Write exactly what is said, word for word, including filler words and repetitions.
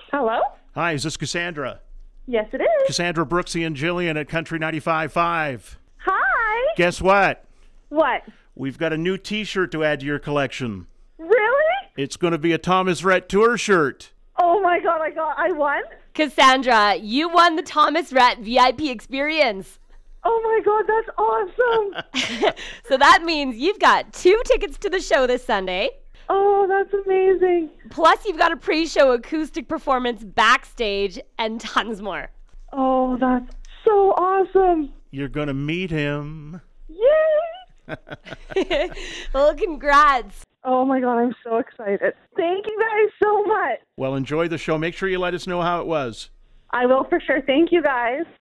Hello? Hi, is this Cassandra? Yes, it is. Cassandra Brooksy and Jillian at Country ninety-five point five. Hi. Guess what? What? We've got a new T-shirt to add to your collection. Really? It's going to be a Thomas Rhett Tour shirt. Oh my god, I got I won? Cassandra, you won the Thomas Rhett V I P experience. Oh my god, that's awesome. So that means you've got two tickets to the show this Sunday. Oh, that's amazing. Plus, you've got a pre-show acoustic performance backstage and tons more. Oh, that's so awesome. You're going to meet him. Yay! Well, congrats. Oh my god, I'm so excited. Thank you guys so much. Well, enjoy the show. Make sure you let us know how it was. I will for sure. Thank you guys.